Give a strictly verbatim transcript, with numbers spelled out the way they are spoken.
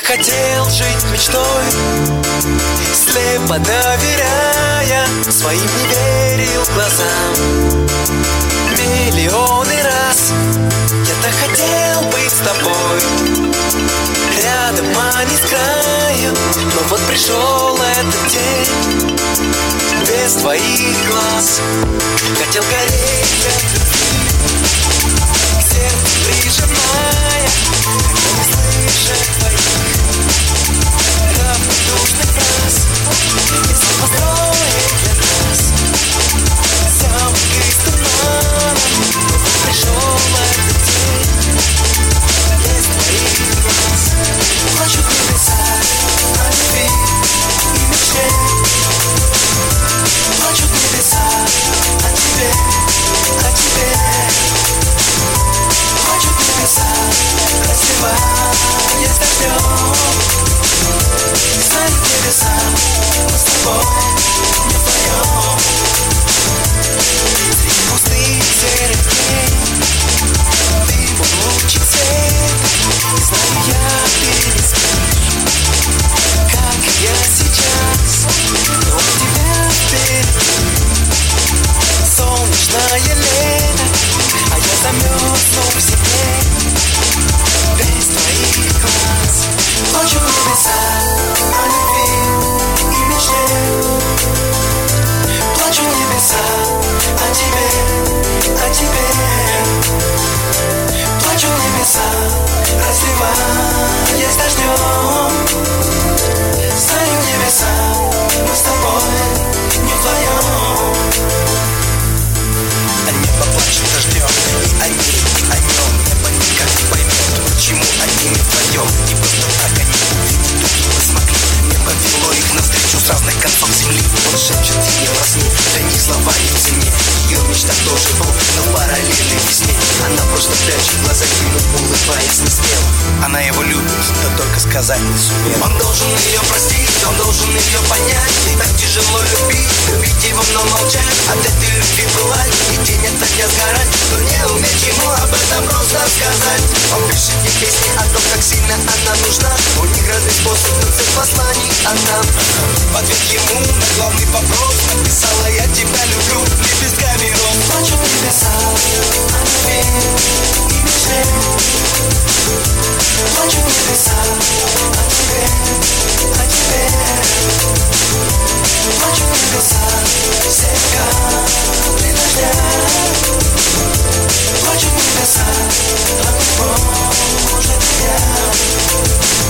хотел жить мечтой, слепо доверяя, своим не верил глазам. Миллионы раз я так хотел быть с тобой, рядом, а не с краю. Но вот пришел этот день без твоих глаз. Хотел гореть от любви, к сердцу прижимая, хотел не слышать твоих равнодушных фраз. И сам построить для нас замок из тумана. Но вот пришел этот день без твоих глаз. Плачут небеса о любви и мечте, плачут небеса о тебе, о тебе. Плачут небеса, разливаясь дождем. Знают небеса, мы с тобой не вдвоем. Среди пустых серых дней дымом лучик свет. И знаю я, ты не спишь, как и я сейчас, но у тебя впереди солнечное лето, а я замерзну в себе без твоих глаз. Плачут небеса о любви и мечте, плачут небеса о тебе, о тебе. Плачут небеса, разливаясь дождем. Знаю небеса, мы с тобой не вдвоем. А небо плачет дождем, и они, и о нем. Небо никак не поймет, почему они не вдвоем. И просто так они увидеть друг друга смогли. Небо вело их навстречу с разных концов земли. Он шепчет ей во сне, для них слова не в цене. Ее мечта тоже был, но в параллельной весне. Она просто прячет глаза к нему, улыбаясь не смело. Она его любит, да только сказать не сумела. Он должен ее простить, он должен ее понять. И так тяжело любить, любить его, но молчать. От этой любви бывает и день ото дня сгорать, но не уметь ему об этом просто сказать. Он пишет ей песни о том, как сильно она нужна. У них разный способ, но цель посланий она. В ответ ему на главный вопрос написала: я тебя люблю лепестками роз. Плачут небеса о любви и мечте, плачут небеса о тебе, о тебе. Плачут небеса, все капли дождя. Плачут небеса, а быть может я.